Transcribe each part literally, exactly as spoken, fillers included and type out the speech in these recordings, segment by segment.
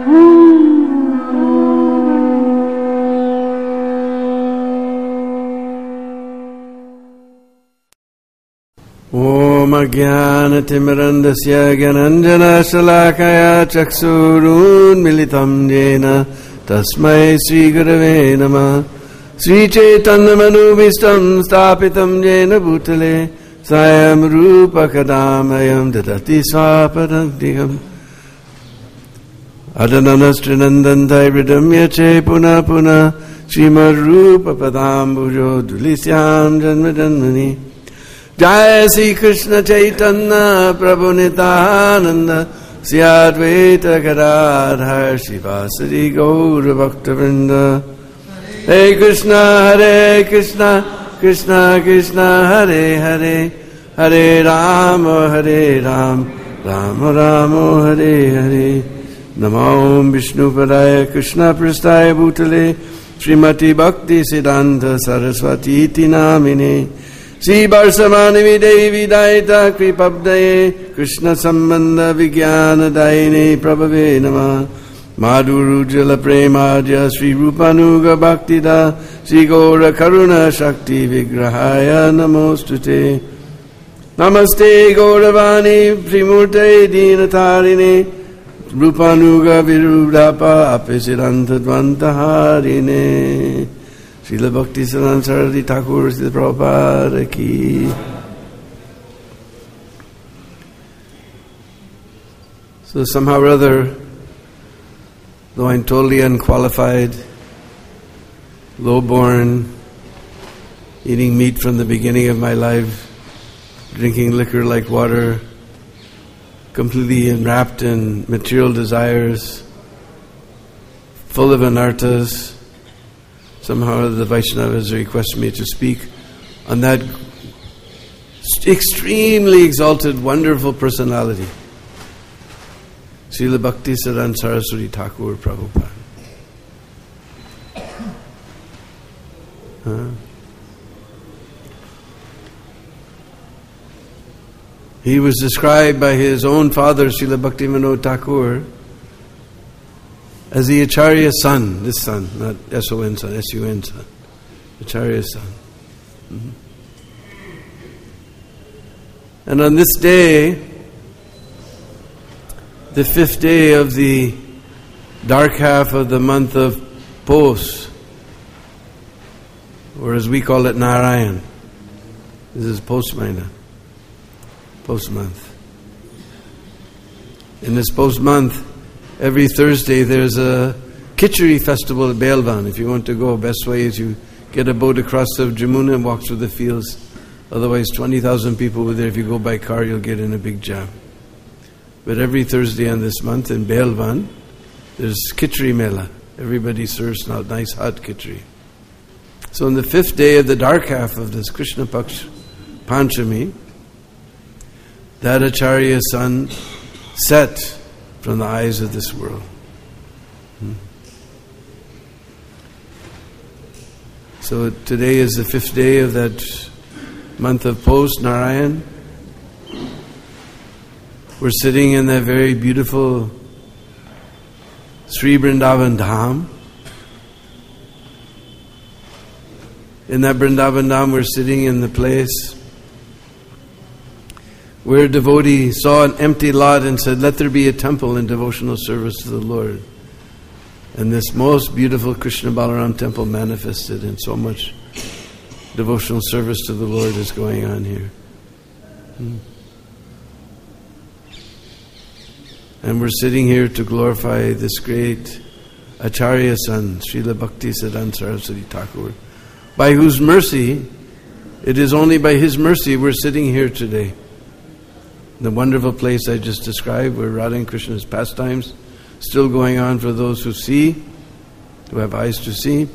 Om Ajnana-timirandasya Gyananjana-shalakaya Chaksurun Militam Jena Tasmai Sri Gurave Namah Sri Chaitanya Manubhistam Stapitam Jena Bhutale Sayam Rupa Kadamayam Dadati Swapadantiham Adananastrinandantai Vridamya Che Puna Puna Srimad Rupa Padambujo Dulisyam Janma Janmani Jai Sri Krishna Chaitanya Prabhu Nityananda Sri Advaita Gadadhar Shivasari Gaura Bhaktivinoda Hare Krishna Hare Krishna Krishna Krishna Hare Hare Hare Rama Hare Ram Rama Rama Hare Hare Namo Vishnu Padaya Krishna Prasthaya Bhutale Srimati Bhakti Siddhanta Saraswati Iti Namine Sri Varsamani Devi Daita Kripabdaye Krishna Sambandha Vijnana Daine Prabhave Namah Madhuru Jala Premaja Sri Rupanuga Bhaktida Sri Gaura Karuna Shakti Vigrahaya Namostute Namaste Gauravani Primurte Dinatarine Rupanuga Virudapa Apisidanta Dvantaharine Srila Bhaktisiddhanta Saraswati Thakur Srila Prabhupada Ki. So somehow or other, though I'm totally unqualified, low-born, eating meat from the beginning of my life, drinking liquor like water, completely enwrapped in material desires, full of anarthas, somehow the Vaishnavas requested me to speak on that extremely exalted, wonderful personality, Srila Bhaktisiddhanta Saraswati Thakur Prabhupada. Huh? He was described by his own father, Srila Bhaktivinoda Thakur, as the Acharya's son, this son, not S O N son, S U N son, Acharya's son. Mm-hmm. And on this day, the fifth day of the dark half of the month of Pos, or as we call it, Narayan. This is Pos Mahina, Pos month. In this Pos month, every Thursday there's a Khichdi festival at Belvan. If you want to go, best way is you get a boat across the Jamuna and walk through the fields. Otherwise, twenty thousand people were there. If you go by car, you'll get in a big jam. But every Thursday on this month in Belvan, there's Khichdi Mela. Everybody serves now nice hot Khichdi. So on the fifth day of the dark half of this Krishna Paksh Panchami, that Acharya's sun set from the eyes of this world. Hmm. So today is the fifth day of that month of Pos, Narayan. We're sitting in that very beautiful Sri Vrindavan Dham. In that Vrindavan Dham, we're sitting in the place where a devotee saw an empty lot and said, let there be a temple in devotional service to the Lord. And this most beautiful Krishna Balaram temple manifested in so much devotional service to the Lord is going on here. Hmm. And we're sitting here to glorify this great Acharya son, Srila Bhaktisiddhanta Saraswati Thakur, by whose mercy, it is only by his mercy we're sitting here today. The wonderful place I just described, where Radha and Krishna's pastimes still going on for those who see, who have eyes to see.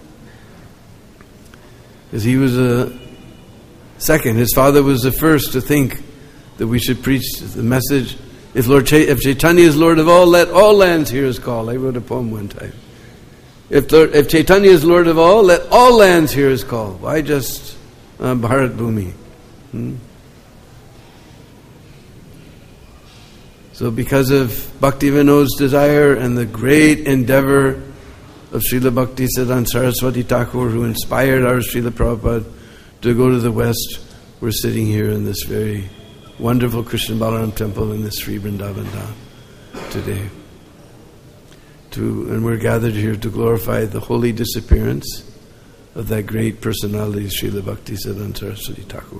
Because he was a second. His father was the first to think that we should preach the message. If Lord Ch- if Chaitanya is Lord of all, let all lands hear his call. I wrote a poem one time. If Lord, if Chaitanya is Lord of all, let all lands hear his call. Why just uh, Bharat Bhumi? Hmm? So because of Bhaktivinoda's desire and the great endeavor of Srila Bhaktisiddhanta Saraswati Thakur, who inspired our Srila Prabhupada to go to the West, we're sitting here in this very wonderful Krishna Balaram temple in this Sri Vrindavan Dham today. To, and we're gathered here to glorify the holy disappearance of that great personality, Srila Bhaktisiddhanta Saraswati Thakur.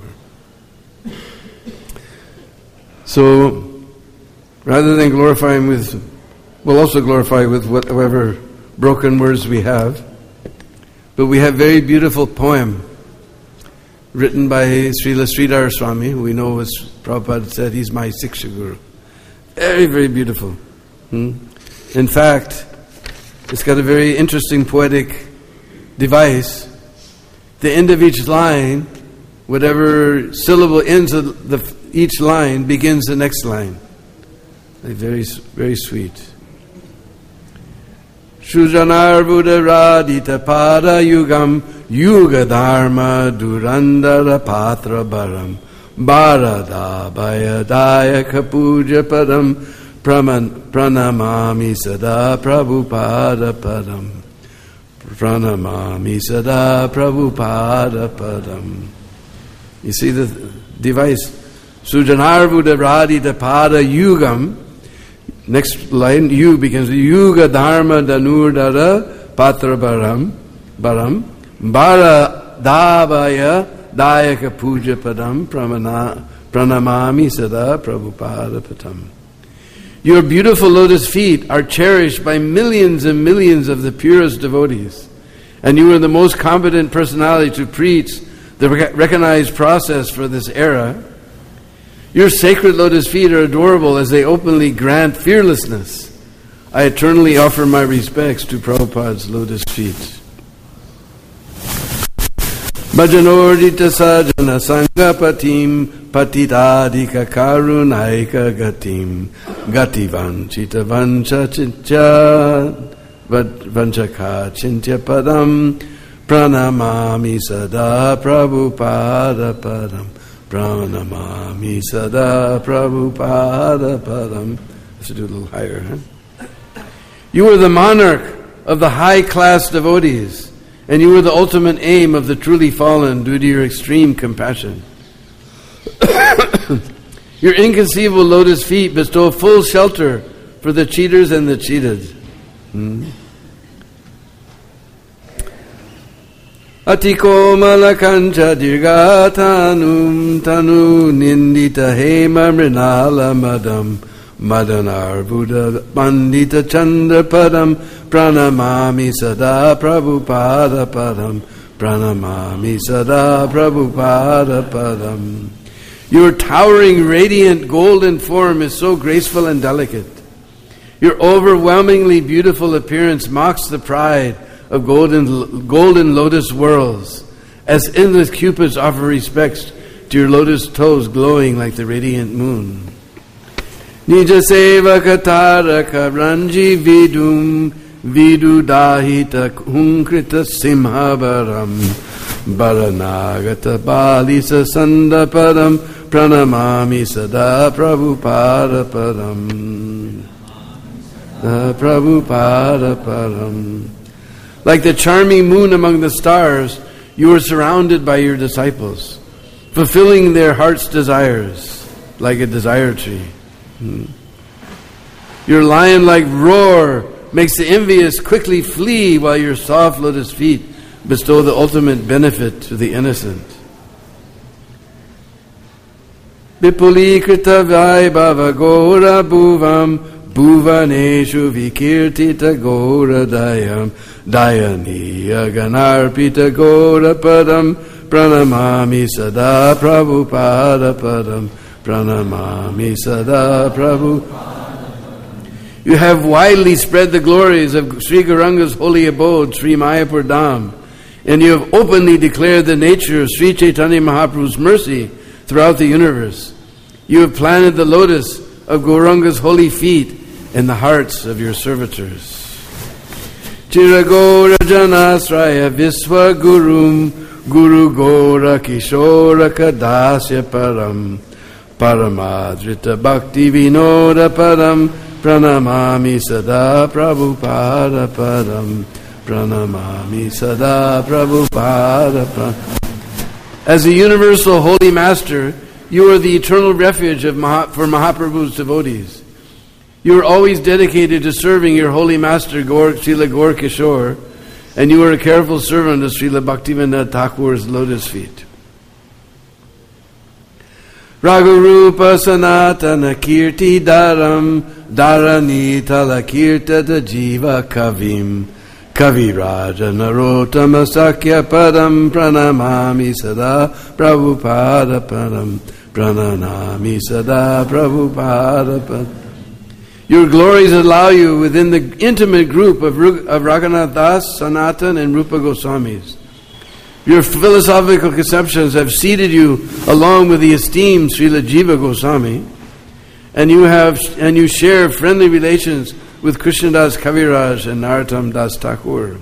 So, rather than glorifying with, we'll also glorify with whatever broken words we have. But we have a very beautiful poem written by Srila Sridhar Swami, who we know, as Prabhupada said, he's my Siksha Guru. Very, very beautiful. Hmm? In fact, it's got a very interesting poetic device. The end of each line, whatever syllable ends of the, each line, begins the next line. Very, very sweet. Shujanarbuddha radita pada yugam yuga dharma durandara patra baram bharada bhayadayaka puja padam praman, pranamami sada prabhupada padam pranamami sada prabhupada padam. You see the device? Sujanarbuddha radita pada yugam. Next line, you begins with Yuga Dharma Danurdara Patra Baram Baram Bara Davaya Dayaka Puja Padam Pramana Pranamami Sada Prabhupada Patam. Your beautiful lotus feet are cherished by millions and millions of the purest devotees, and you are the most competent personality to preach the recognized process for this era. Your sacred lotus feet are adorable as they openly grant fearlessness. I eternally offer my respects to Prabhupada's lotus feet. Bhajanordita sajana sangapatim patitadika karunaika gatim gativanchita vancha chincha vanchaka chintya padam pranamami sada prabhupada padam. Pranamami sada prabhupada padam. I should do a little higher, huh? You are the monarch of the high-class devotees, and you are the ultimate aim of the truly fallen due to your extreme compassion. Your inconceivable lotus feet bestow full shelter for the cheaters and the cheated. Hmm? Atiko malakancha dirgatanum tanu nindita hema mrinala madam madanar buddha pandita chandra padam pranamami sada prabhupada padam pranamami sada prabhupada padam. Your towering radiant golden form is so graceful and delicate. Your overwhelmingly beautiful appearance mocks the pride of golden golden lotus worlds, as endless cupids offer respects to your lotus toes glowing like the radiant moon. Nija seva kataraka ranji vidum vidu dahita hunkrita simhabaram baranagata balisa sandapadam pranamami sada prabhupada padam prabhupada padam. Like the charming moon among the stars, you are surrounded by your disciples, fulfilling their heart's desires like a desire tree. Hmm. Your lion-like roar makes the envious quickly flee, while your soft lotus feet bestow the ultimate benefit to the innocent. Vipulikrita vaibhava gora bhuvam Bhuvaneshu vikirtita gora dayam dayaniya ganarpita gora padam pranamami sada prabhupada padam pranamami sada prabhupada. You have widely spread the glories of Sri Gauranga's holy abode, Sri Mayapur Dham, and you have openly declared the nature of Sri Chaitanya Mahaprabhu's mercy throughout the universe. You have planted the lotus of Gauranga's holy feet in the hearts of your servitors. Chiragora janasraya visva gurum guru gora kishora kadasya param Paramadrita Bhakti Vinoda Padam Pranamami Sada Prabhupada Padam Pranamami Sada Prabhupada Padam. As a universal holy master, you are the eternal refuge of Maha, for Mahaprabhu's devotees. You are always dedicated to serving your holy master, Gaur, Srila Gaur Kishore, and you are a careful servant of Srila Bhaktivinoda Thakur's lotus feet. Raghurupa Sanatana Kirti Dharam Dharani Talakirta Jiva Kavim Kaviraja Narottama Sakya Padam Pranamami Sada Prabhupada Padam Pranamami Sada Prabhupada Padam. Your glories allow you within the intimate group of, of Raghunath Das, Sanatan, and Rupa Goswamis. Your philosophical conceptions have seated you along with the esteemed Srila Jiva Goswami, and you have and you share friendly relations with Krishnadas Kaviraj and Narottam Das Thakur.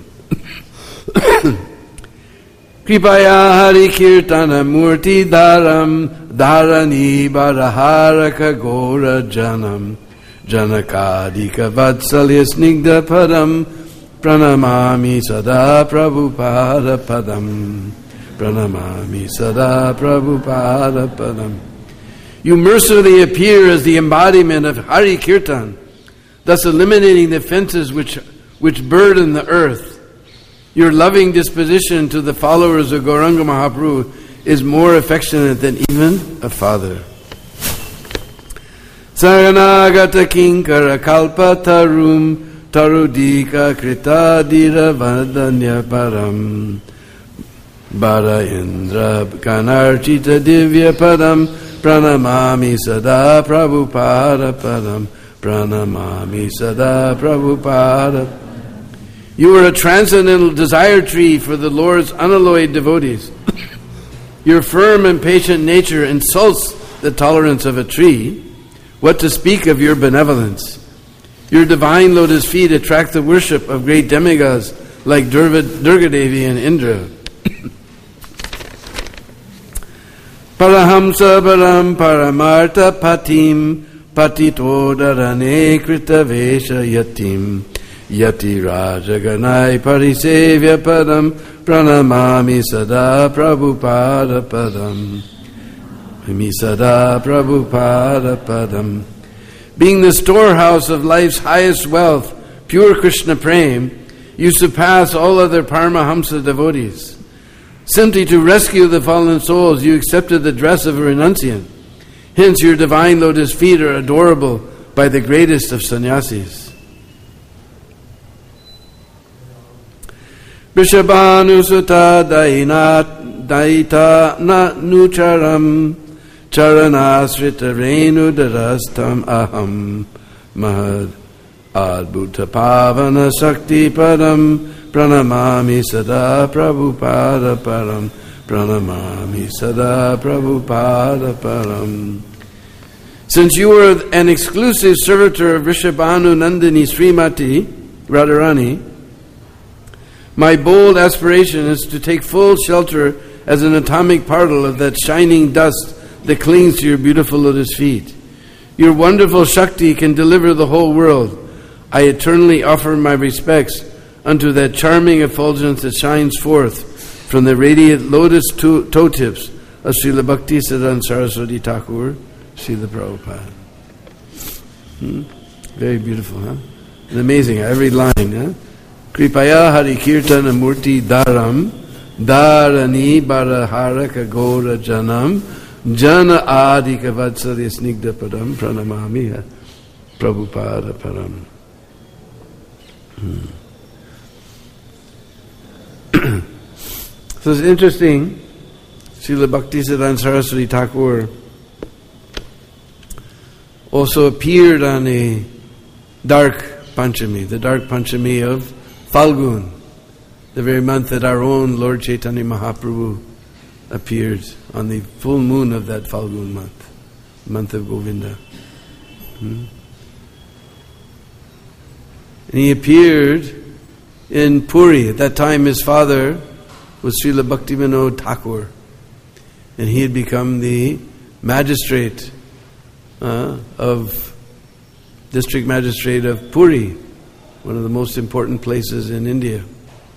Kripaya Hari Kirtana Murti Dharam Dharani Baraharaka Gora Janam Janakadika Vatsalya Snigdha Padam Pranamami Sada Prabhupada Padam Pranamami Sada Prabhupada Padam. You mercifully appear as the embodiment of Hari Kirtan, thus eliminating the fences which, which burden the earth. Your loving disposition to the followers of Gauranga Mahaprabhu is more affectionate than even a father. Saranagata Kinkara Kalpa Tarum Tarudika Kritadira Vadanya Param Bara Indra Kanarchita Divya Padam Pranamami Sada Prabhupada Padam Pranamami Sada Prabhupada. You are a transcendental desire tree for the Lord's unalloyed devotees. Your firm and patient nature insults the tolerance of a tree. What to speak of your benevolence? Your divine lotus feet attract the worship of great demigods like Durga, Durga Devi and Indra. Parahamsa Param Paramartha Patim Patitodarane Krita Vesha Yatim Yati Rajaganai Parisevya Padam Pranamami Sada Prabhupada Padam Ami Sada Prabhupada Padam. Being the storehouse of life's highest wealth, pure Krishna Prem, you surpass all other Paramahamsa devotees. Simply to rescue the fallen souls, you accepted the dress of a renunciant. Hence, your divine lotus feet are adorable by the greatest of sannyasis. Vrishabhanu Sutta Dainat Daita Na Nucharam Charanasrita Renu Darastam Aham Mahad Adbhuta Pavana Sakti Padam Pranamami Sada Prabhupada Param Pranamami Sada Prabhupada Param. Since you are an exclusive servitor of Vrishabhanu Nandini Srimati Radharani, my bold aspiration is to take full shelter as an atomic particle of that shining dust that clings to your beautiful lotus feet. Your wonderful Shakti can deliver the whole world. I eternally offer my respects unto that charming effulgence that shines forth from the radiant lotus to- toe tips of Srila Bhaktisiddhanta Saraswati Thakur, Srila Prabhupada. Hmm? Very beautiful, huh? And amazing, every line, huh? Kripaya Hari Kirtana Murti Dharam Dharani Baraharaka Gora Janam Jana Adika Vatsalya Snigdha Padam Pranamami Prabhupada Param. Hmm. So it's interesting, Srila Bhaktisiddhanta Saraswati Thakur also appeared on a dark Panchami, the dark Panchami of Falgun, the very month that our own Lord Chaitanya Mahaprabhu appeared, on the full moon of that Falgun month, month of Govinda. Hmm? And he appeared in Puri. At that time his father was Srila Bhaktivinoda Thakur, and he had become the magistrate uh, of district magistrate of Puri, one of the most important places in India.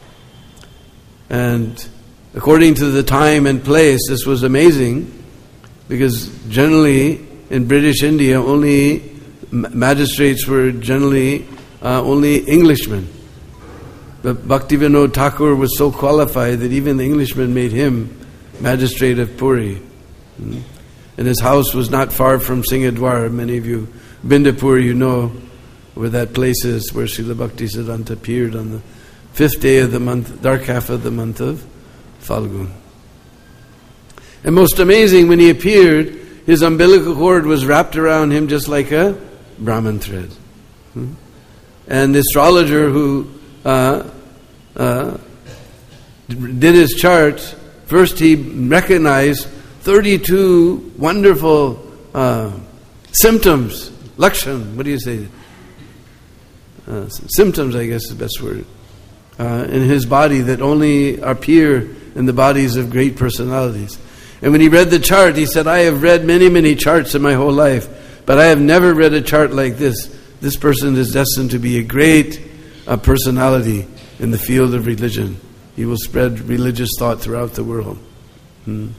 And according to the time and place, this was amazing, because generally in British India, only magistrates were generally uh, only Englishmen. But Bhaktivinoda Thakur was so qualified that even the Englishmen made him magistrate of Puri. Mm. And his house was not far from Singhadwar. Many of you been to Puri, you know where that place is, where Srila Bhaktisiddhanta appeared on the fifth day of the month, dark half of the month of Falgun. And most amazing, when he appeared, his umbilical cord was wrapped around him just like a Brahman thread. Hmm? And the astrologer who uh, uh, did his chart, first he recognized thirty-two wonderful uh, symptoms, lakshan, what do you say? Uh, symptoms, I guess is the best word, uh, in his body that only appear in the bodies of great personalities. And when he read the chart, he said, I have read many, many charts in my whole life, but I have never read a chart like this. This person is destined to be a great uh, personality in the field of religion. He will spread religious thought throughout the world. Hmm.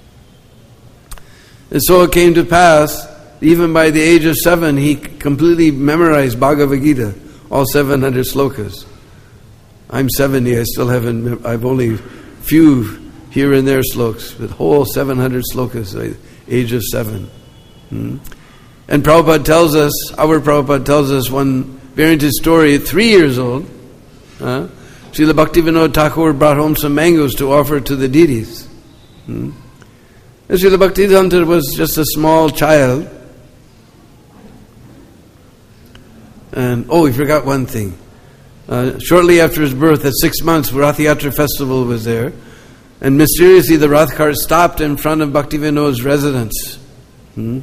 And so it came to pass, even by the age of seven, he completely memorized Bhagavad Gita, all seven hundred slokas. I'm seventy, I still haven't, I've only few here and there slokas, the whole seven hundred slokas, at the age of seven. Hmm. And Prabhupada tells us, our Prabhupada tells us one very interesting story. At three years old, uh, Srila Bhaktivinoda Thakur brought home some mangoes to offer to the deities. Hmm. And Srila Bhaktisiddhanta was just a small child. And, oh, we forgot one thing. Uh, shortly after his birth, at six months, Rath Yatra festival was there. And mysteriously, the Rath cart stopped in front of Bhaktivinoda's residence. Hmm?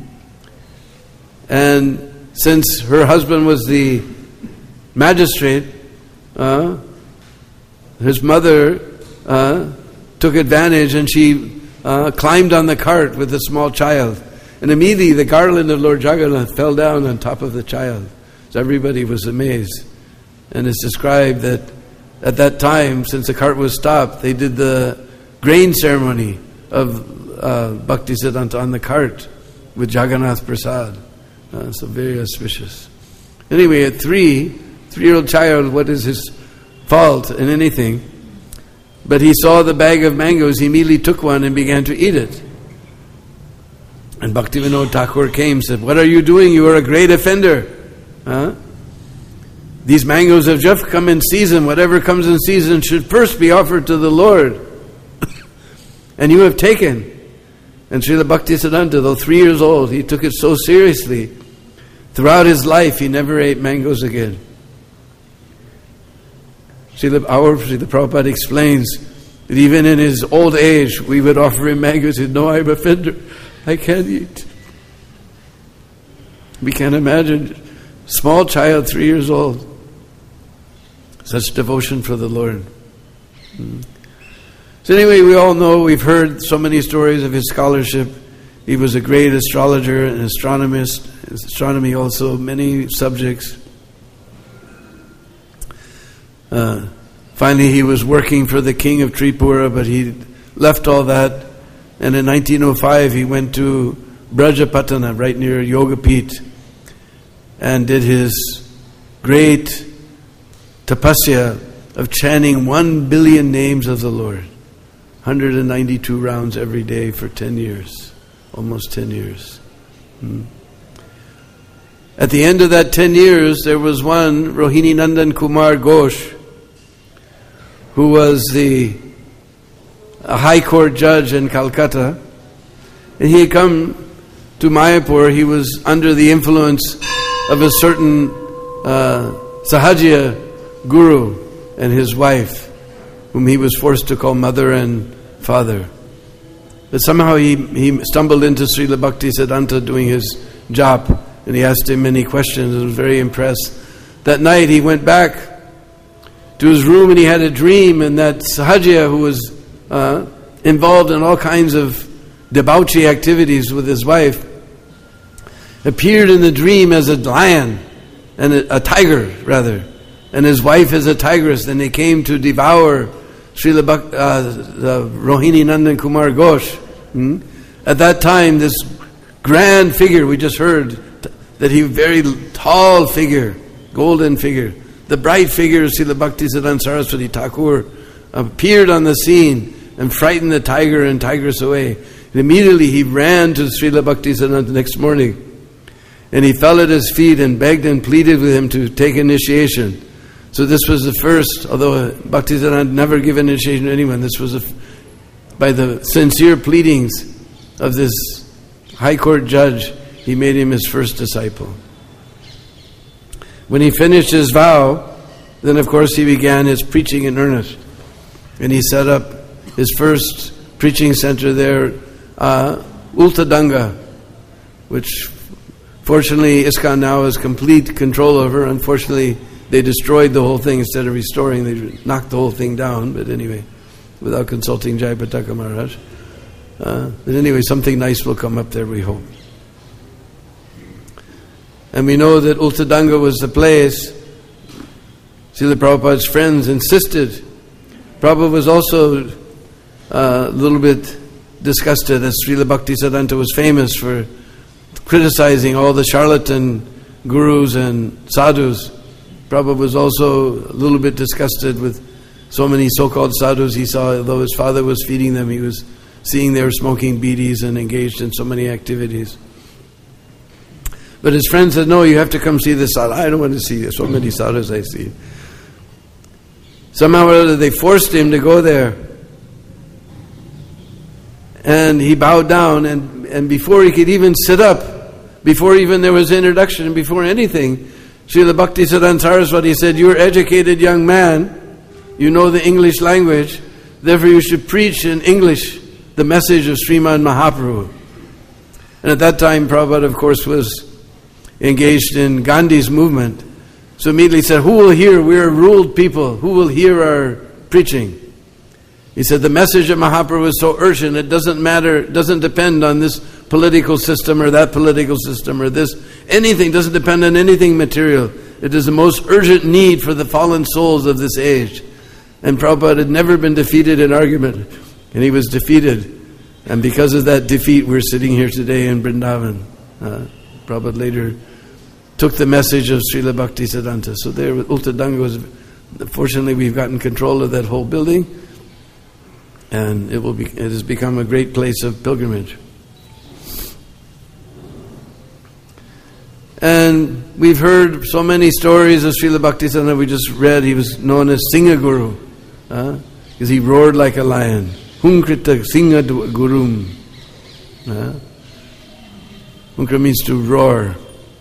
And since her husband was the magistrate, uh, his mother uh, took advantage, and she uh, climbed on the cart with a small child. And immediately the garland of Lord Jagannath fell down on top of the child. So everybody was amazed. And it's described that at that time, since the cart was stopped, they did the grain ceremony of uh, Bhaktisiddhanta on the cart with Jagannath Prasad. Uh, so very auspicious. Anyway, at three, three-year-old child, what is his fault in anything? But he saw the bag of mangoes, he immediately took one and began to eat it. And Bhaktivinoda Thakur came and said, what are you doing? You are a great offender. Huh? These mangoes have just come in season. Whatever comes in season should first be offered to the Lord. And you have taken. And Srila Bhaktisiddhanta, though three years old, he took it so seriously. Throughout his life, he never ate mangoes again. Srila, our Srila Prabhupada explains that even in his old age, we would offer him mangoes. He said, no, I'm an offender. I can't eat. We can't imagine. Small child, three years old. Such devotion for the Lord. Hmm. So anyway, we all know, we've heard so many stories of his scholarship. He was a great astrologer and astronomist. His astronomy also, many subjects. Uh, finally, he was working for the king of Tripura, but he left all that. And in nineteen oh five, he went to Brajapatana, right near Yogapith, and did his great tapasya of chanting one billion names of the Lord. one hundred ninety-two rounds every day for ten years. Almost ten years. Hmm. At the end of that ten years, there was one, Rohini Nandan Kumar Ghosh, who was the a high court judge in Calcutta. And he had come to Mayapur. He was under the influence of a certain uh, Sahajiya guru and his wife, whom he was forced to call mother and father. But somehow he, he stumbled into Srila Bhaktisiddhanta doing his jap, and he asked him many questions and was very impressed. That night he went back to his room and he had a dream, and that Sahajiya, who was uh, involved in all kinds of debauchery activities with his wife, appeared in the dream as a lion, and a, a tiger rather, and his wife as a tigress, and they came to devour Srila Bhak, uh, the Rohini Nandan Kumar Ghosh. Hmm? At that time, this grand figure, we just heard t- that he very tall figure, golden figure, the bright figure of Srila Bhaktisiddhanta Saraswati Thakur appeared on the scene and frightened the tiger and tigress away. And immediately he ran to Srila Bhaktisiddhanta the next morning, and he fell at his feet and begged and pleaded with him to take initiation. So this was the first, although Bhaktisiddhanta never given initiation to anyone, this was a, by the sincere pleadings of this high court judge, he made him his first disciple. When he finished his vow, then of course he began his preaching in earnest. And he set up his first preaching center there, uh, Ultadanga, which fortunately ISKCON now has complete control over. Unfortunately, they destroyed the whole thing instead of restoring. They knocked the whole thing down, but anyway, without consulting Jayapataka Maharaj. Uh, but anyway, something nice will come up there, we hope. And we know that Ultadanga was the place. Srila Prabhupada's friends insisted. Prabhupada was also uh, a little bit disgusted, as Srila Bhaktisiddhanta was famous for criticizing all the charlatan gurus and sadhus. Prabhupada was also a little bit disgusted with so many so-called sadhus he saw. Although his father was feeding them, he was seeing they were smoking bidis and engaged in so many activities. But his friend said, no, you have to come see this sadhu. I don't want to see so many sadhus I see. Somehow or other they forced him to go there. And he bowed down, and, and before he could even sit up, before even there was introduction, before anything, Srila Bhaktisiddhanta Saraswati said, you're an educated young man, you know the English language, therefore you should preach in English the message of Srimad Mahaprabhu. And at that time, Prabhupada, of course, was engaged in Gandhi's movement. So immediately he said, who will hear? We're ruled people. Who will hear our preaching? He said, the message of Mahaprabhu is so urgent, it doesn't matter, it doesn't depend on this political system or that political system or this, anything, doesn't depend on anything material. It is the most urgent need for the fallen souls of this age. And Prabhupada had never been defeated in argument, and he was defeated. And because of that defeat, we're sitting here today in Vrindavan. Uh, Prabhupada later took the message of Srila Bhaktisiddhanta. So there, Ultadanga was, fortunately we've gotten control of that whole building, and it will be, it has become a great place of pilgrimage. And we've heard so many stories of Srila Bhaktisiddhanta. We just read he was known as Singha Guru, uh, because he roared like a lion. Hunkrita Singha Gurum. Uh, Hunkra means to roar.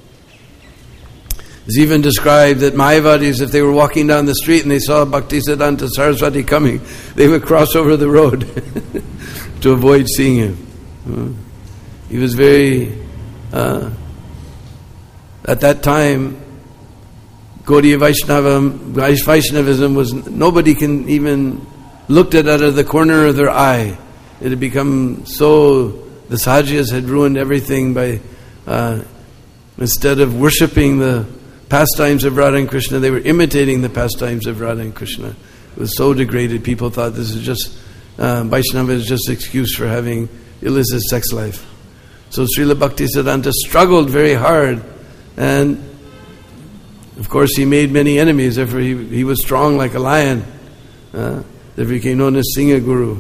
It's even described that Mayavadis, if they were walking down the street and they saw Bhaktisiddhanta Saraswati coming, they would cross over the road to avoid seeing him. Uh, he was very... Uh, At that time, Gaudiya Vaishnavam, Vaishnavism was, nobody can even looked at it out of the corner of their eye. It had become so, the Sahajas had ruined everything by, uh, instead of worshipping the pastimes of Radha and Krishna, they were imitating the pastimes of Radha and Krishna. It was so degraded, people thought this is just, uh, Vaishnava is just an excuse for having illicit sex life. So Srila Bhaktisiddhanta struggled very hard. And of course he made many enemies. Therefore he, he was strong like a lion. Uh, therefore he became known as Singha Guru.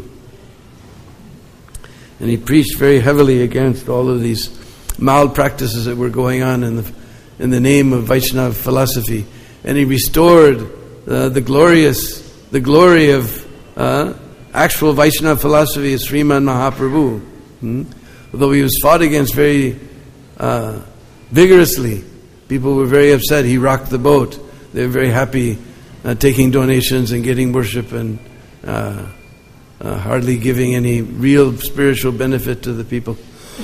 And he preached very heavily against all of these malpractices that were going on in the in the name of Vaishnava philosophy. And he restored uh, the glorious the glory of uh, actual Vaishnava philosophy of Srimad Mahaprabhu. Hmm? Although he was fought against very uh, vigorously. People were very upset. He rocked the boat. They were very happy uh, taking donations and getting worship and uh, uh, hardly giving any real spiritual benefit to the people.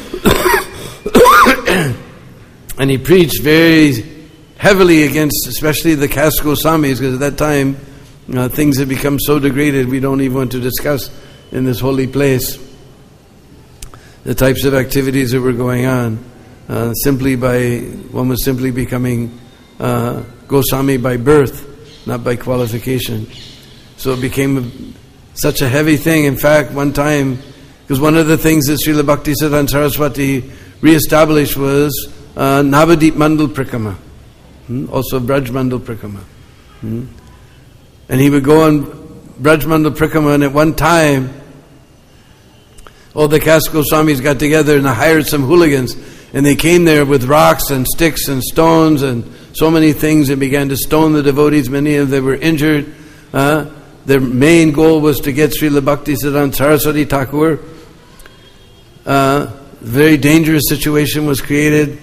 And he preached very heavily against especially the caste Goswamis, because at that time uh, things had become so degraded we don't even want to discuss in this holy place the types of activities that were going on. uh, simply by, one was simply becoming uh, Goswami by birth, not by qualification. So it became a, such a heavy thing. In fact, one time, because one of the things that Srila Bhaktisiddhanta Saraswati re-established was uh, Navadip Mandal Prikrama, hmm? also Braj Mandal Prikrama. Hmm? And he would go on Braj Mandal Prikrama, and at one time, all the caste Goswamis got together and hired some hooligans, and they came there with rocks and sticks and stones and so many things and began to stone the devotees. Many of them were injured. Uh, their main goal was to get Srila Bhaktisiddhanta Saraswati Thakur. Uh, very dangerous situation was created.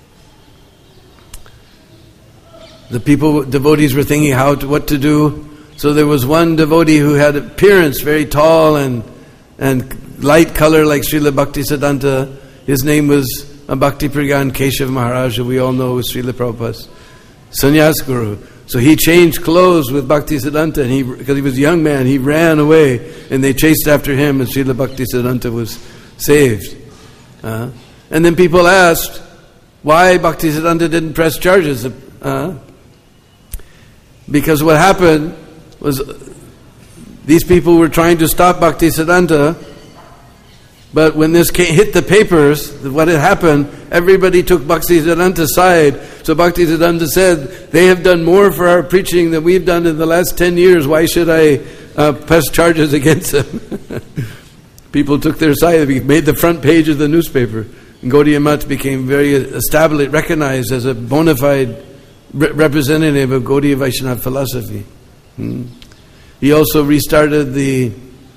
The people, devotees were thinking how to, what to do. So there was one devotee who had appearance very tall and and light color like Srila Bhaktisiddhanta. His name was Bhakti Pragan Keshav Maharaj, who we all know was Srila Prabhupada's sannyas guru. So he changed clothes with Bhaktisiddhanta, and he, because he was a young man, he ran away, and they chased after him, and Srila Bhaktisiddhanta was saved. Uh, and then people asked why Bhaktisiddhanta didn't press charges. Uh, because what happened was these people were trying to stop Bhaktisiddhanta, but when this came, hit the papers, what had happened, everybody took Bhaktisiddhanta's side. So Bhaktisiddhanta said, they have done more for our preaching than we've done in the last ten years. Why should I uh, press charges against them? People took their side. They made the front page of the newspaper. And Gaudiya Math became very established, recognized as a bona fide re- representative of Gaudiya Vaishnava philosophy. Hmm. He also restarted the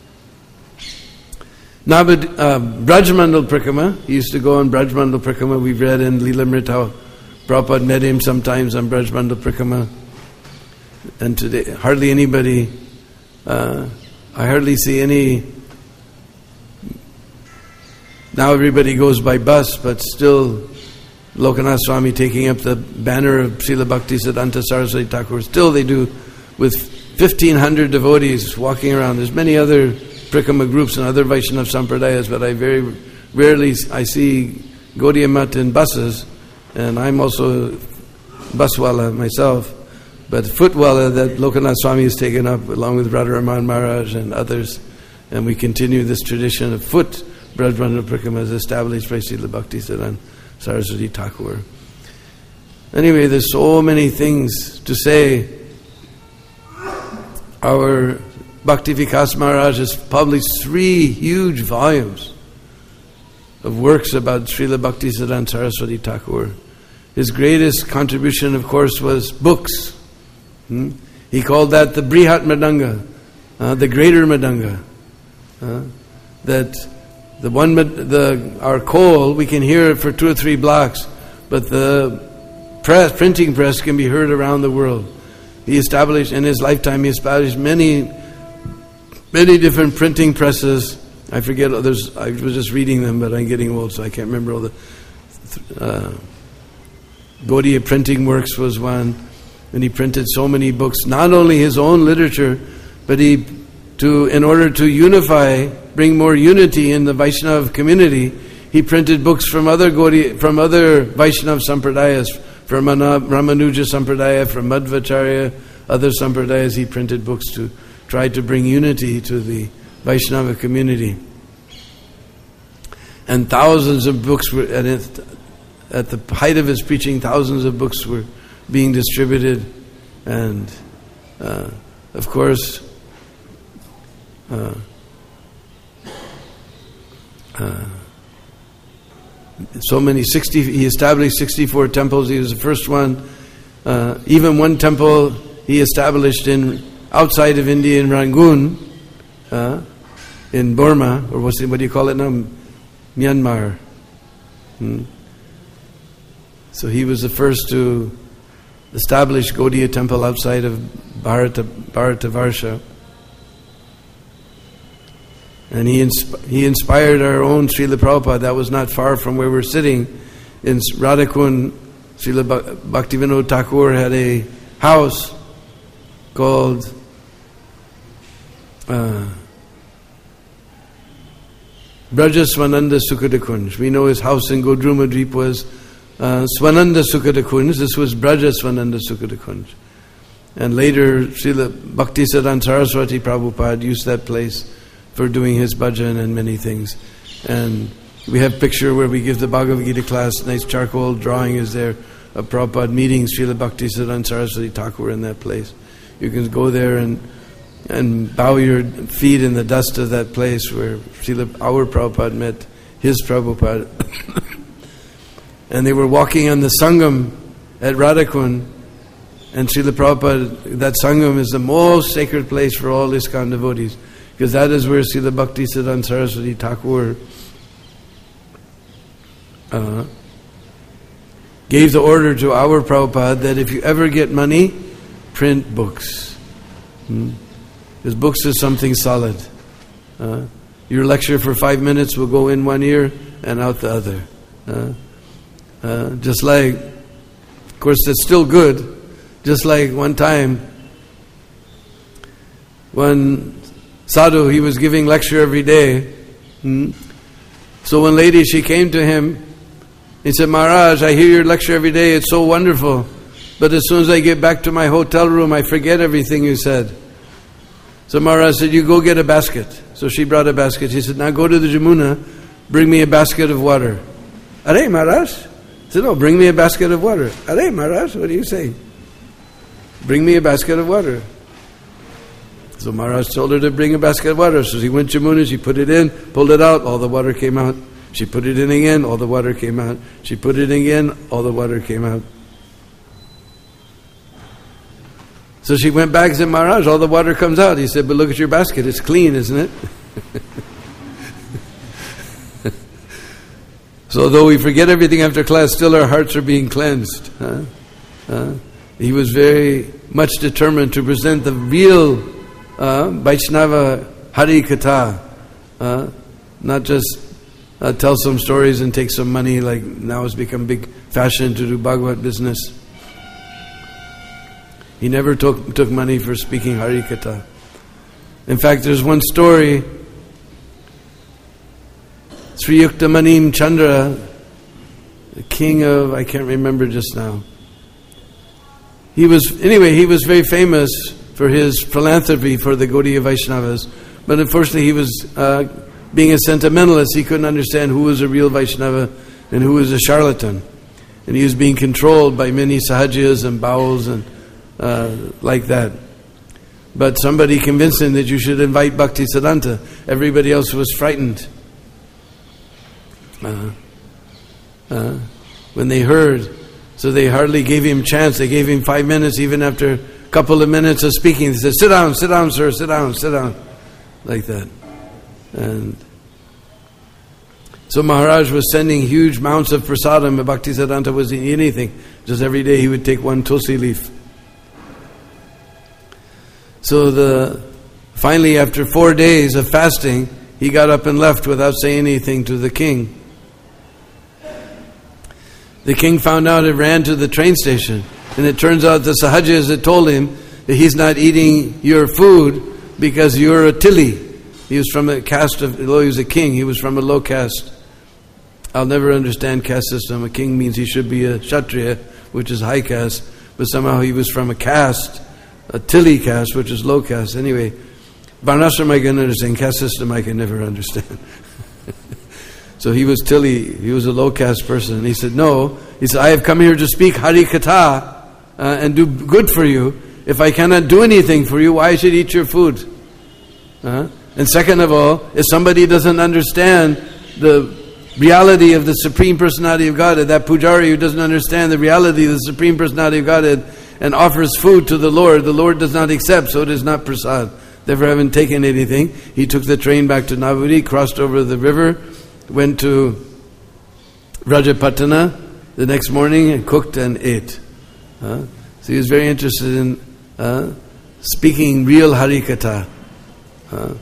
Navad, uh, Braj Mandal Prikrama. He used to go on Braj Mandal Prikrama. We've read in Leelamrit how Prabhupada met him sometimes on Braj Mandal Prikrama. And today, hardly anybody, uh, I hardly see any. Now everybody goes by bus, but still Lokanath Swami taking up the banner of Srila Bhaktisiddhanta Saraswati Thakur. Still they do with fifteen hundred devotees walking around. There's many other Prikrama groups and other Vaishnava Sampradayas, but I very rarely I see Gaudiya Math in buses, and I'm also buswala myself, but footwala that Lokanath Swami has taken up along with Radharaman Maharaj and others, and we continue this tradition of foot Braj Mandal Prikrama as established by Srila Bhaktisiddhanta Saraswati Thakur. Anyway, there's so many things to say. Our Bhakti Vikas Maharaj has published three huge volumes of works about Srila Bhaktisiddhanta Saraswati Thakur. His greatest contribution, of course, was books. Hmm? He called that the Brihat Madanga, uh, the greater Madanga. Uh, that the one, the our coal, we can hear it for two or three blocks, but the press, printing press can be heard around the world. He established, in his lifetime, he established many Many different printing presses. I forget others. I was just reading them, but I'm getting old, so I can't remember all the. Uh, Gaudiya Printing Works was one, and he printed so many books. Not only his own literature, but he, to in order to unify, bring more unity in the Vaishnava community, he printed books from other Gaudiya, from other Vaishnava Sampradayas, from Ramanuja Sampradaya, from Madhvacharya, other Sampradayas. He printed books to. Tried to bring unity to the Vaishnava community. And thousands of books were, at, it, at the height of his preaching, thousands of books were being distributed. And, uh, of course, uh, uh, so many, sixty, he established sixty-four temples. He was the first one. Uh, even one temple he established in outside of India in Rangoon, uh, in Burma, or what's it, what do you call it now? Myanmar. Hmm. So he was the first to establish Gaudiya temple outside of Bharata, Bharatavarsha. And he insp- he inspired our own Srila Prabhupada. That was not far from where we're sitting. In Radhakund, Srila Bhaktivinoda Thakur had a house called Uh, Braja Swananda Sukhada Kunj. We know his house in Godrumadweep was uh, Swananda Sukhada Kunj. This was Braja Swananda Sukhada Kunj. And later, Srila Bhaktisiddhanta Saraswati Prabhupada used that place for doing his bhajan and many things. And we have a picture where we give the Bhagavad Gita class, nice charcoal drawing is there, of Prabhupada meeting Srila Bhaktisiddhanta Saraswati Thakur in that place. You can go there and and bow your feet in the dust of that place where Srila, our Prabhupada met his Prabhupada. And they were walking on the Sangam at Radhakund, and Srila Prabhupada, that Sangam is the most sacred place for all ISKCON devotees, because that is where Srila Bhaktisiddhanta Saraswati Thakur uh, gave the order to our Prabhupada that if you ever get money, print books. Hmm? Because books is something solid. Uh, your lecture for five minutes will go in one ear and out the other. Uh, uh, just like, of course, that's still good. Just like one time, one sadhu, he was giving lecture every day. Hmm? So one lady, she came to him. He said, Maharaj, I hear your lecture every day. It's so wonderful. But as soon as I get back to my hotel room, I forget everything you said. So Maharaj said, you go get a basket. So she brought a basket. He said, now go to the Jamuna, bring me a basket of water. Are Maharaj? He said, no, bring me a basket of water. Are Maharaj, what are you saying? Bring me a basket of water. So Maharaj told her to bring a basket of water. So she went to Jamuna, she put it in, pulled it out, all the water came out. She put it in again, all the water came out. She put it in again, all the water came out. So she went back and said, Maharaj, all the water comes out. He said, but look at your basket, it's clean, isn't it? So though we forget everything after class, still our hearts are being cleansed. Huh? Huh? He was very much determined to present the real uh, Vaishnava Hari Katha, uh, not just uh, tell some stories and take some money like now it's become big fashion to do Bhagavad business. He never took took money for speaking Hari Katha. In fact, there's one story. Sri Yuktamanim Chandra, the king of, I can't remember just now. He was, anyway, he was very famous for his philanthropy for the Gaudiya Vaishnavas. But unfortunately, he was, uh, being a sentimentalist, he couldn't understand who was a real Vaishnava and who was a charlatan. And he was being controlled by many sahajiyas and bowels and Uh, like that. But somebody convinced him that you should invite Bhaktisiddhanta. Everybody else was frightened. Uh, uh, when they heard, so they hardly gave him chance. They gave him five minutes, even after a couple of minutes of speaking. They said, sit down, sit down, sir, sit down, sit down. Like that. And so Maharaj was sending huge mounts of prasadam, and Bhaktisiddhanta wasn't eating anything. Just every day he would take one tulsi leaf. So the finally, after four days of fasting, he got up and left without saying anything to the king. The king found out and ran to the train station. And it turns out the sahajiyas had told him that he's not eating your food because you're a tili. He was from a caste of, although he was a king, he was from a low caste. I'll never understand caste system. A king means he should be a kshatriya, which is high caste. But somehow he was from a caste, a tili caste, which is low caste. Anyway, Varnashram I can understand, caste system I can never understand. So he was tili, he was a low caste person. And he said, no, he said, I have come here to speak Hari Katha uh, and do good for you. If I cannot do anything for you, why should I eat your food? Uh, and second of all, if somebody doesn't understand the reality of the Supreme Personality of Godhead, that pujari who doesn't understand the reality of the Supreme Personality of Godhead and offers food to the Lord, the Lord does not accept, so it is not prasad. Therefore, having taken anything, he took the train back to Navuri, crossed over the river, went to Rajapatana the next morning and cooked and ate. Uh, so he was very interested in uh, speaking real Hari Katha. Uh,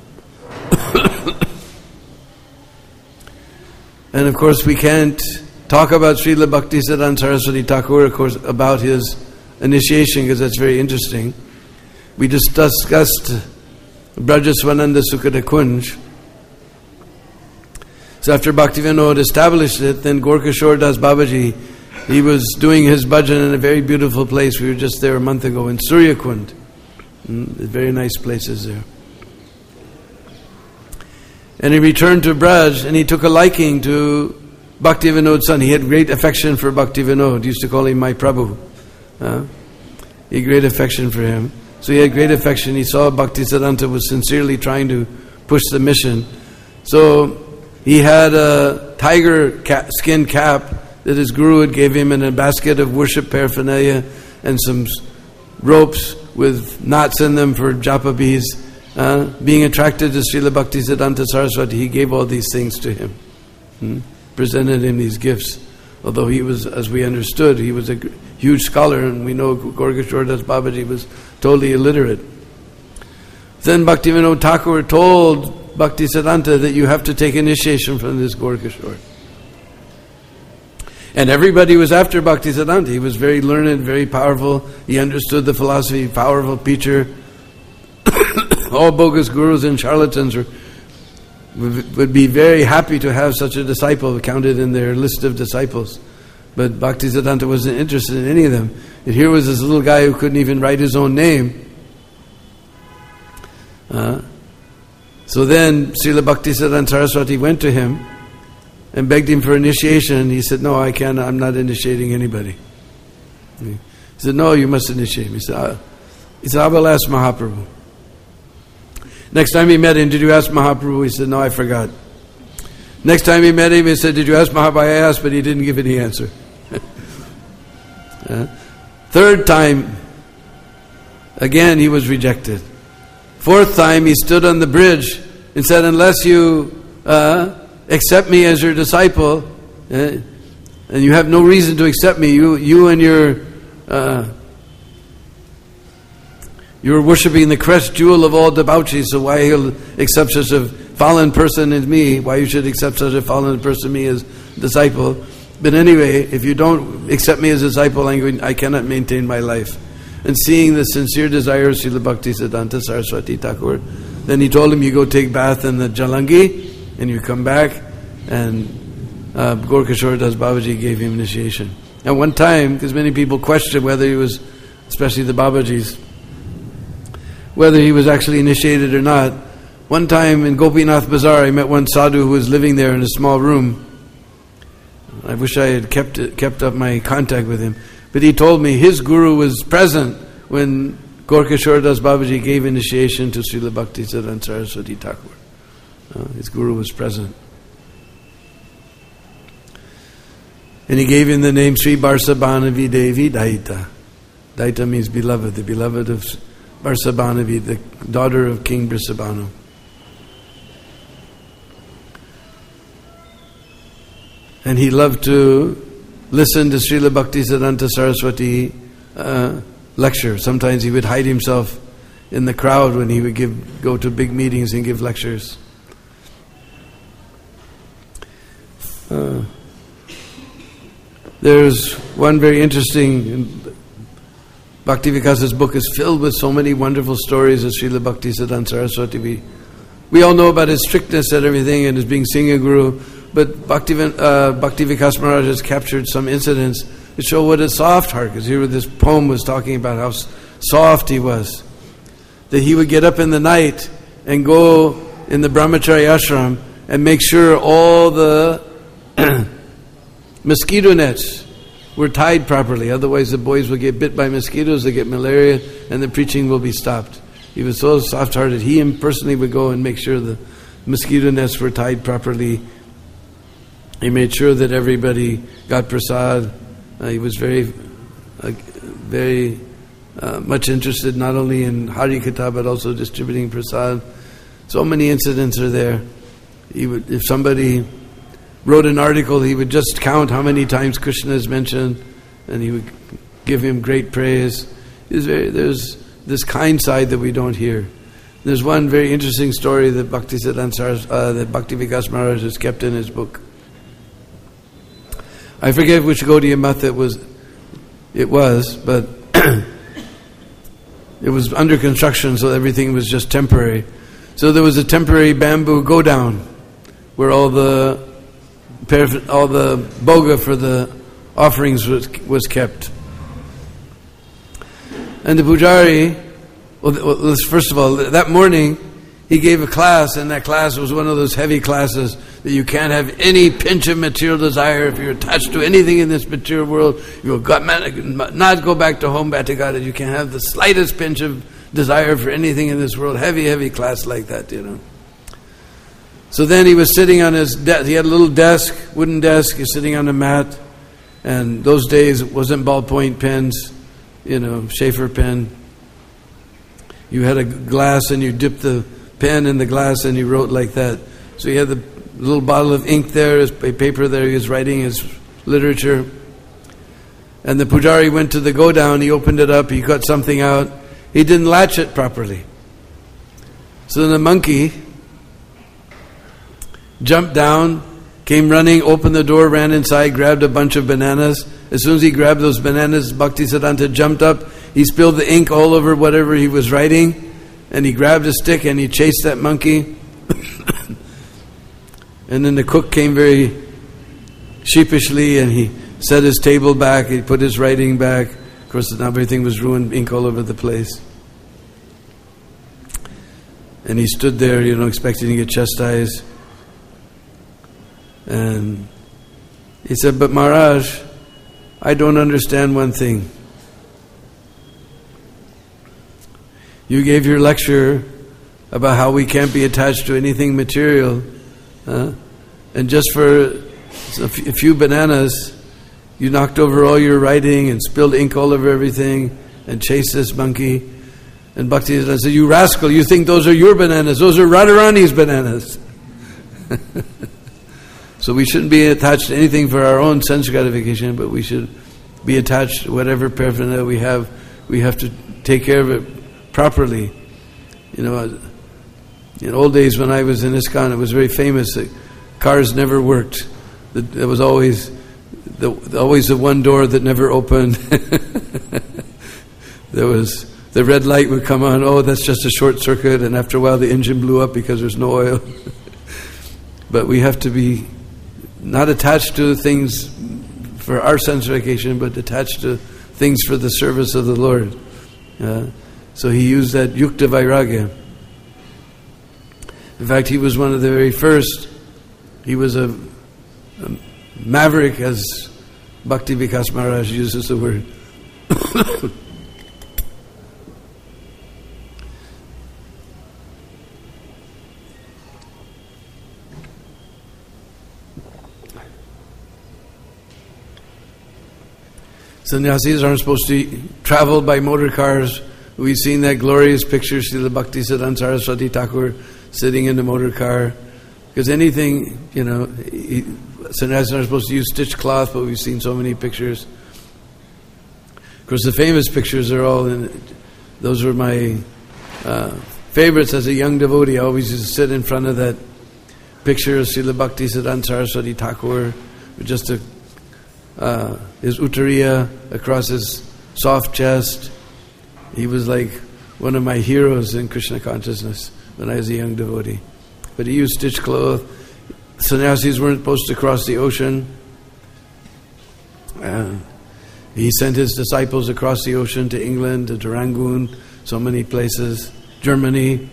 and of course, we can't talk about Srila Bhaktisiddhanta Saraswati Thakur, of course, about his initiation, because that's very interesting. We just discussed Braja Swananda Sukhada Kunj. So after Bhaktivinoda established it, then Gorkashore Das Babaji, he was doing his bhajan in a very beautiful place. We were just there a month ago in Suryakund. Mm, very nice places there. And he returned to Braj, and he took a liking to Bhaktivinoda's son. He had great affection for Bhaktivinoda. He used to call him my Prabhu. Uh, he had great affection for him. So he had great affection. He saw Bhaktisiddhanta was sincerely trying to push the mission. So he had a tiger cap, skin cap that his guru had gave him, and a basket of worship paraphernalia and some ropes with knots in them for japa beads. Uh, being attracted to Srila Bhaktisiddhanta Saraswati, he gave all these things to him. Hmm? Presented him these gifts. Although he was, as we understood, he was a g- huge scholar, and we know Gorkashore Das Babaji was totally illiterate. Then Bhaktivinoda Thakur told Bhaktisiddhanta that you have to take initiation from this Gorkashore. And everybody was after Bhaktisiddhanta. He was very learned, very powerful. He understood the philosophy, powerful preacher. All bogus gurus and charlatans were, would be very happy to have such a disciple counted in their list of disciples. But Bhaktisiddhanta wasn't interested in any of them. And here was this little guy who couldn't even write his own name. Uh, so then Srila Bhaktisiddhanta Saraswati went to him and begged him for initiation. He said, no, I can't, I'm not initiating anybody. He said, no, you must initiate me. He said, uh, he said I will ask Mahaprabhu. Next time he met him, did you ask Mahaprabhu? He said, no, I forgot. Next time he met him, he said, did you ask Mahaprabhu? I asked, but he didn't give any answer. uh, third time, again he was rejected. Fourth time, he stood on the bridge and said, unless you uh, accept me as your disciple, uh, and you have no reason to accept me, you you and your... Uh, You're worshipping the crest jewel of all debauchees, so why he'll accept such a fallen person as me, why you should accept such a fallen person as me as disciple. But anyway, if you don't accept me as a disciple, I'm going, I cannot maintain my life. And seeing the sincere desire of Srila Bhaktisiddhanta Saraswati Thakur, then he told him, you go take bath in the Jalangi, and you come back, and uh, Gorkashore Das Babaji gave him initiation. And one time, because many people question whether he was, especially the Babajis, whether he was actually initiated or not. One time in Gopinath Bazaar, I met one sadhu who was living there in a small room. I wish I had kept it, kept up my contact with him. But he told me his guru was present when Gorkashore Das Babaji gave initiation to Srila Bhaktisiddhanta Saraswati Thakur. Uh, his guru was present. And he gave him the name Sri Barsabhanavi Devi Daita. Daita means beloved, the beloved of Barsabhanavi, the daughter of King Brisabhanu. And he loved to listen to Srila Bhaktisiddhanta Saraswati uh, lecture. Sometimes he would hide himself in the crowd when he would give go to big meetings and give lectures. Uh, there's one very interesting... Bhaktivikasa's book is filled with so many wonderful stories of Srila Bhaktisiddhanta Saraswati. We, we all know about his strictness and everything and his being Singha Guru, but Bhakti, uh, Bhaktivikas Maharaj has captured some incidents that show what a soft heart, because here this poem was talking about how soft he was. That he would get up in the night and go in the Brahmachari ashram and make sure all the mosquito nets were tied properly. Otherwise the boys will get bit by mosquitoes, they get malaria, and the preaching will be stopped. He was so soft-hearted. He personally would go and make sure the mosquito nets were tied properly. He made sure that everybody got prasad. Uh, he was very, uh, very uh, much interested not only in Hari Katha but also distributing prasad. So many incidents are there. He would, if somebody wrote an article, he would just count how many times Krishna is mentioned, and he would give him great praise. Very, there's this kind side that we don't hear. There's one very interesting story that Bhaktisiddhanta uh, that Bhaktivikas Maharaj has kept in his book. I forget which Gaudiya Math it was, it was, but it was under construction, so everything was just temporary. So there was a temporary bamboo go down where all the the all the boga for the offerings was, was kept. And the pujari, well, first of all, that morning he gave a class, and that class was one of those heavy classes that you can't have any pinch of material desire. If you're attached to anything in this material world, you will not go back to home, Batigada. You can't have the slightest pinch of desire for anything in this world. Heavy, heavy class like that, you know. So then he was sitting on his desk. He had a little desk, wooden desk. He's sitting on a mat. And those days it wasn't ballpoint pens, you know, Schaefer pen. You had a glass and you dipped the pen in the glass and you wrote like that. So he had the little bottle of ink there, his paper there. He was writing his literature. And the pujari went to the go down. He opened it up. He got something out. He didn't latch it properly. So then the monkey jumped down, came running, opened the door, ran inside, grabbed a bunch of bananas. As soon as he grabbed those bananas, Bhaktisiddhanta jumped up. He spilled the ink all over whatever he was writing, and he grabbed a stick and he chased that monkey. And then the cook came very sheepishly and he set his table back, he put his writing back. Of course, now everything was ruined, ink all over the place. And he stood there, you know, expecting to get chastised. And he said, "But Maharaj, I don't understand one thing. You gave your lecture about how we can't be attached to anything material, huh? And just for a few bananas, you knocked over all your writing and spilled ink all over everything and chased this monkey." And Bhaktisiddhanta said, "You rascal, you think those are your bananas. Those are Radharani's bananas." So we shouldn't be attached to anything for our own sense gratification, but we should be attached to whatever paraphernalia we have. We have to take care of it properly. You know, in old days when I was in ISKCON, it was very famous that cars never worked. There was always the, always the one door that never opened. There was the red light would come on. Oh, that's just a short circuit, and after a while the engine blew up because there's no oil. But we have to be not attached to things for our sense gratification, but attached to things for the service of the Lord. Uh, so he used that yukta vairagya. In fact, he was one of the very first. He was a, a maverick, as Bhakti Vikas Maharaj uses the word. Sannyasis aren't supposed to travel by motor cars. We've seen that glorious picture, Srila Bhaktisiddhanta Saraswati Thakur sitting in the motor car. Because anything, you know, he, sannyasis aren't supposed to use stitched cloth, but we've seen so many pictures. Of course, the famous pictures are all in. Those were my uh, favorites as a young devotee. I always used to sit in front of that picture of Srila Bhaktisiddhanta Saraswati Thakur with just a Uh, his uttariya across his soft chest. He was like one of my heroes in Krishna consciousness when I was a young devotee. But he used stitched cloth. Sannyasis weren't supposed to cross the ocean. Uh, he sent his disciples across the ocean to England, to Rangoon, so many places, Germany.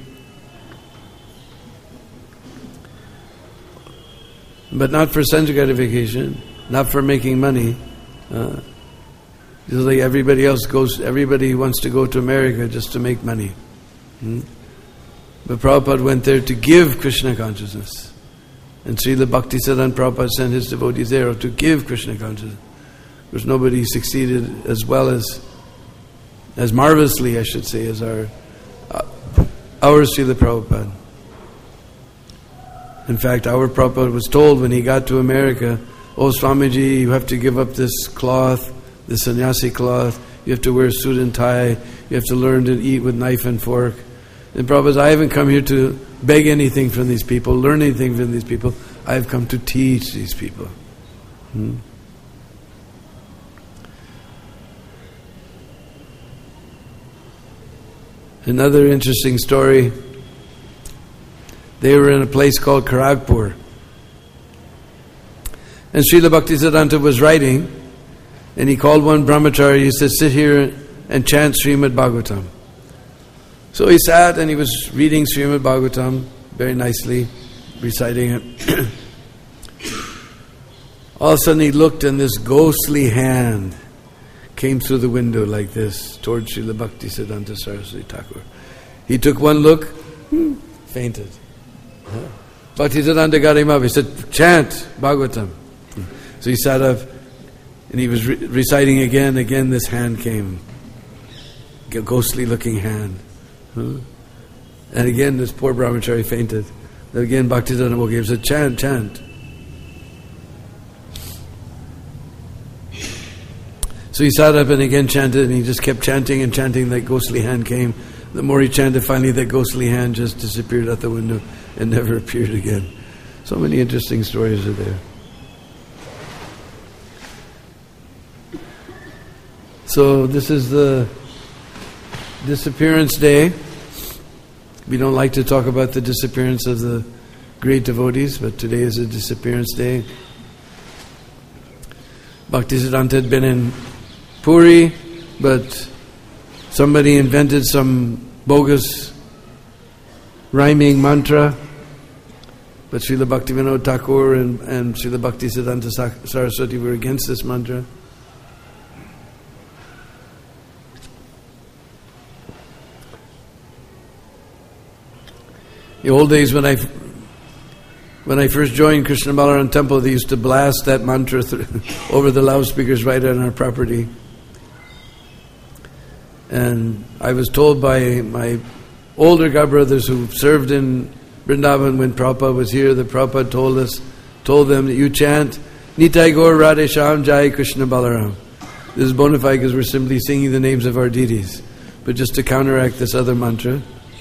But not for sense gratification. Not for making money. Uh, just like everybody else goes, everybody wants to go to America just to make money. Hmm? But Prabhupada went there to give Krishna consciousness. And Srila Bhaktisiddhanta Prabhupada sent his devotees there to give Krishna consciousness. Because nobody succeeded as well as, as marvelously, I should say, as our, uh, our Srila Prabhupada. In fact, our Prabhupada was told when he got to America, "Oh, Swamiji, you have to give up this cloth, the sannyasi cloth. You have to wear a suit and tie. You have to learn to eat with knife and fork." And Prabhupada says, "I haven't come here to beg anything from these people, learn anything from these people. I have come to teach these people." Hmm? Another interesting story. They were in a place called Kharagpur. And Srila Bhaktisiddhanta was writing, and he called one brahmachari. He said, sit here and chant Srimad Bhagavatam. So he sat and he was reading Srimad Bhagavatam very nicely, reciting it. All of a sudden he looked, and this ghostly hand came through the window like this towards Srila Bhaktisiddhanta Saraswati Thakur. He took one look, hmm, fainted. Huh? Bhaktisiddhanta got him up. He said, chant Bhagavatam. So he sat up and he was re- reciting again. Again this hand came. A ghostly looking hand. Huh? And again this poor brahmachari fainted. Then again Bhaktisiddhanta woke him and said, chant, chant. So he sat up and again chanted, and he just kept chanting and chanting. That ghostly hand came. The more he chanted, finally that ghostly hand just disappeared out the window and never appeared again. So many interesting stories are there. So this is the disappearance day. We don't like to talk about the disappearance of the great devotees, but today is a disappearance day. Bhaktisiddhanta had been in Puri, but somebody invented some bogus rhyming mantra. But Srila Bhaktivinoda Thakur and, and Srila Bhaktisiddhanta Saraswati were against this mantra. The old days when I when I first joined Krishna Balaram Temple, they used to blast that mantra through, over the loudspeakers right on our property. And I was told by my older godbrothers who served in Vrindavan when Prabhupada was here, that Prabhupada told us, told them that you chant Nitai Gaur Radhe Shyam Jai Krishna Balaram. This is bona fide because we're simply singing the names of our deities. But just to counteract this other mantra.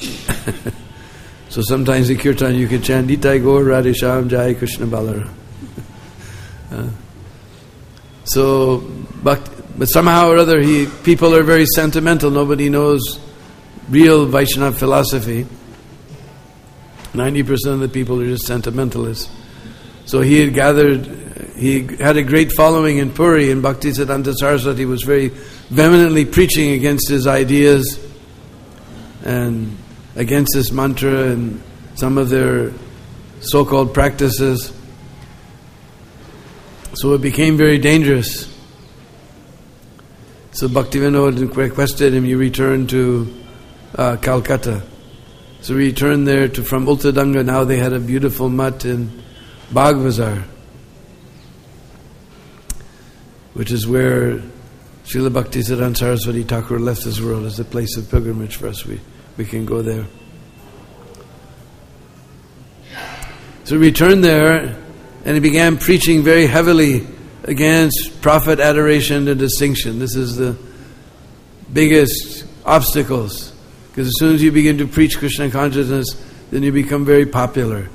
So sometimes in Kirtan you can chant Nitai Gaur Radhe Shyam Jai Krishna Balaram. uh, so, but, but somehow or other he, people are very sentimental. Nobody knows real Vaishnava philosophy. ninety percent of the people are just sentimentalists. So he had gathered, he had a great following in Puri, and Bhaktisiddhanta Saraswati was very vehemently preaching against his ideas and against this mantra and some of their so-called practices. So it became very dangerous. So Bhaktivinoda requested him, you return to uh, Calcutta. So we returned there to from Ultadanga. Now they had a beautiful mutt in Bagh Bazar, which is where Srila Bhaktisiddhanta Saraswati Thakur left this world as a place of pilgrimage for us. We we can go there. So we returned there, and he began preaching very heavily against prophet adoration and distinction. This is the biggest obstacles. Because as soon as you begin to preach Krishna consciousness, then you become very popular.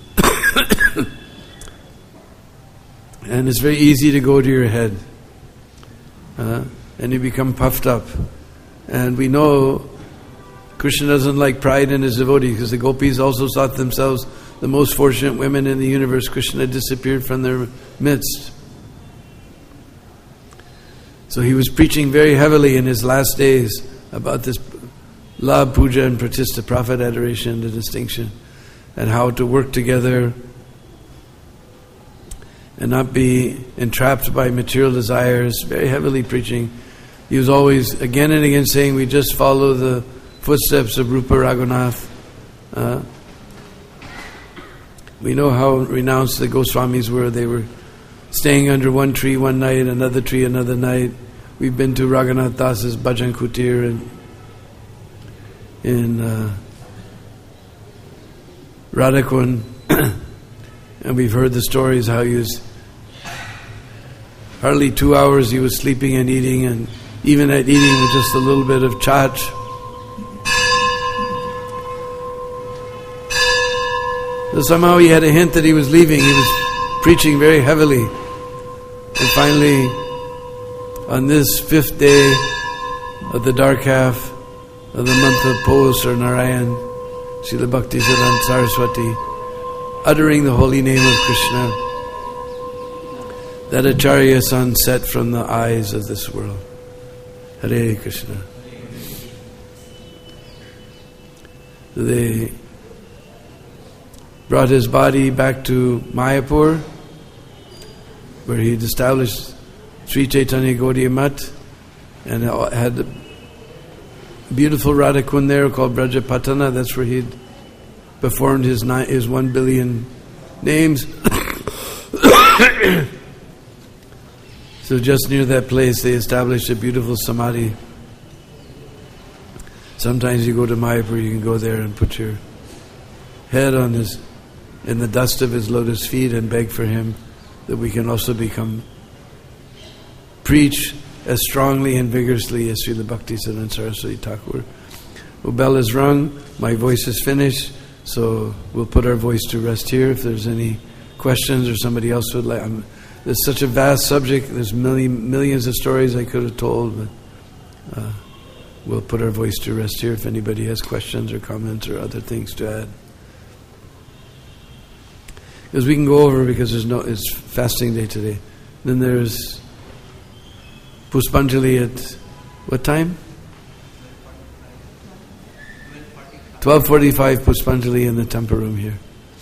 And it's very easy to go to your head. Uh, and you become puffed up. And we know Krishna doesn't like pride in his devotees, because the gopis also thought themselves the most fortunate women in the universe. Krishna disappeared from their midst. So he was preaching very heavily in his last days about this love, puja and pratishta, prophet adoration, the distinction, and how to work together and not be entrapped by material desires, very heavily preaching. He was always, again and again, saying, we just follow the footsteps of Rupa Raghunath. Uh, we know how renounced the Goswamis were. They were staying under one tree one night, another tree another night. We've been to Raghunath Das's Bhajan Kutir and in uh, Radhakund, and we've heard the stories how he was hardly two hours he was sleeping and eating, and even at eating with just a little bit of chach. So somehow he had a hint that he was leaving. He was preaching very heavily, and finally on this fifth day of the dark half of the month of Pos or Narayan, Srila Bhaktisiddhanta Saraswati, uttering the holy name of Krishna, that Acharya sun set from the eyes of this world. Hare Krishna. So they brought his body back to Mayapur, where he'd established Sri Chaitanya Gaudiya Math, and had a beautiful Radha Kund there called Brajapatana. That's where he'd performed his nine, his one billion names. So just near that place they established a beautiful samadhi. Sometimes you go to Mayapur, you can go there and put your head on his, in the dust of his lotus feet and beg for him that we can also become, preach as strongly and vigorously as Srila Bhaktisiddhanta Saraswati Thakur. Well, bell is rung, my voice is finished, so we'll put our voice to rest here. If there's any questions or somebody else would like, I'm, there's such a vast subject, there's million, millions of stories I could have told, but uh, we'll put our voice to rest here if anybody has questions or comments or other things to add. Because we can go over, because there's no, it's fasting day today. Then there's Puspanjali at what time? twelve forty-five Puspanjali in the temple room here.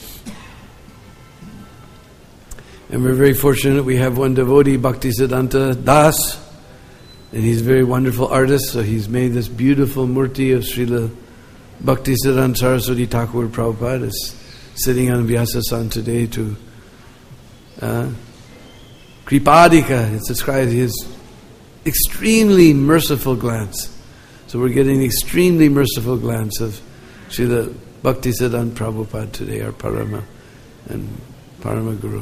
And we're very fortunate we have one devotee, Bhaktisiddhanta Das, and he's a very wonderful artist, so he's made this beautiful murti of Srila Bhaktisiddhanta Saraswati Thakur Prabhupada. It's sitting on Vyasasan today to uh, Kripadika. It's described his extremely merciful glance. So we're getting an extremely merciful glance of Srila Bhaktisiddhanta Prabhupada today, our Parama and Parama Guru.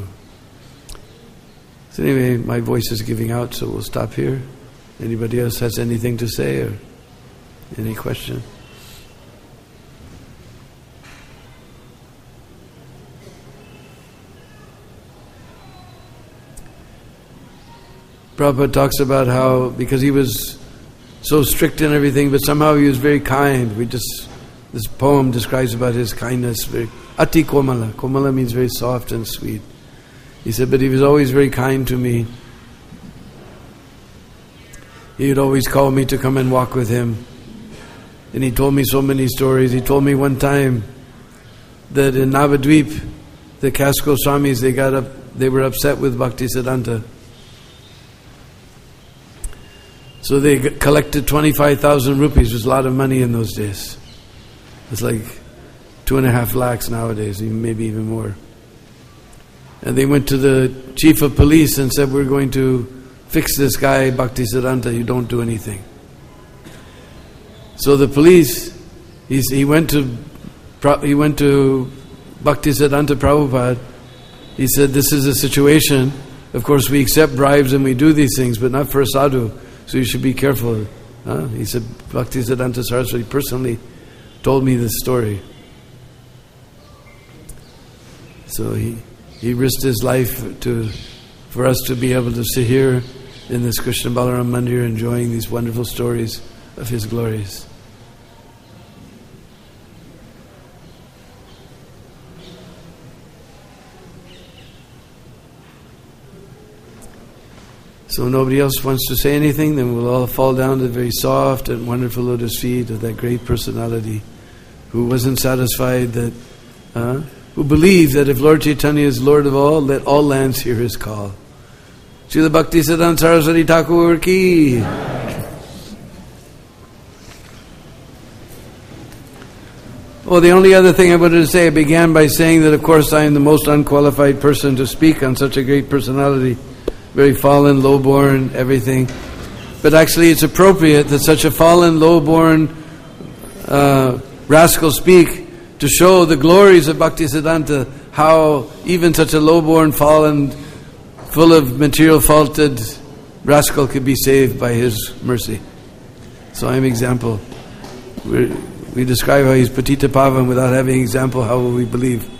So anyway, my voice is giving out, so we'll stop here. Anybody else has anything to say or any question? Prabhupada talks about how, because he was so strict and everything, but somehow he was very kind. We just, this poem describes about his kindness, very ati komala. Komala means very soft and sweet. He said, but he was always very kind to me. He would always call me to come and walk with him. And he told me so many stories. He told me one time that in Navadvip, the caste Goswamis, they got up, they were upset with Bhaktisiddhanta. So they collected twenty-five thousand rupees. It was a lot of money in those days. It's like two and a half lakhs nowadays, maybe even more. And they went to the chief of police and said, we're going to fix this guy, Bhaktisiddhanta, you don't do anything. So the police, he's, he went to he went to Bhaktisiddhanta Prabhupada. He said, this is a situation. Of course, we accept bribes and we do these things, but not for a sadhu. So you should be careful. Huh? He said, Bhaktisiddhanta Saraswati personally told me this story. So he he risked his life to for us to be able to sit here in this Krishna Balaram Mandir enjoying these wonderful stories of his glories. So nobody else wants to say anything, then we'll all fall down to the very soft and wonderful lotus feet of that great personality who wasn't satisfied that, uh, who believed that if Lord Chaitanya is Lord of all, let all lands hear his call. Srila Bhaktisiddhanta Saraswati Thakur ki. Oh, the only other thing I wanted to say, I began by saying that of course I am the most unqualified person to speak on such a great personality. Very fallen, low-born, everything. But actually it's appropriate that such a fallen, low-born uh, rascal speak to show the glories of Bhaktisiddhanta, how even such a low-born, fallen, full of material faulted rascal could be saved by his mercy. So I'm example. We're, we describe how he's patita pavan without having example. How will we believe?